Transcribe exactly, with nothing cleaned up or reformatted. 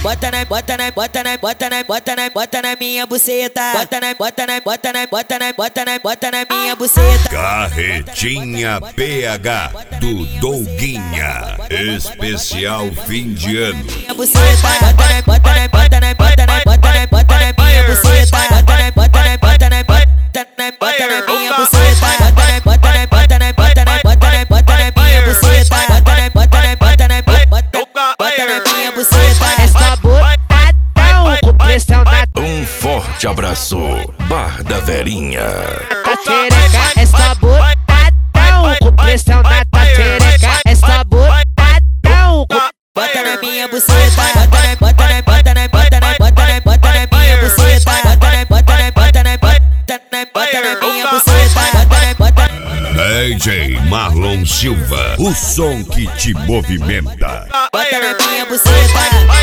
bota na, bota na, bota na, bota na, bota na, bota na minha buceta. Bota na, bota na, bota na, bota na, bota na, bota na minha buceta. Carretinha P H do Douguinha, especial fim de ano. Minha buceta, bota na, bota na, bota na, bota na, bota na, bota na minha buceta. Bota na, bota na, bota na, bota na, bota na minha buceta. Bota na, bota na, bota na, bota na, bota na, bota na minha buceta. Bota na, bota na, bota na, bota na minha buceta. Essa botadão com pressão na Um forte abraço, Bar da Verinha. tatereca. Essa botadão com pressão na tatereca. Essa botadão com Bota na minha buceta, bota na, bota na, bota na, bota na, bota na, bota na minha buceta. Bota na, bota na, bota na, bota na, bota na minha buceta. Bota na, bota na. D J Marlon Silva, o som que te movimenta. Bota na minha buceta.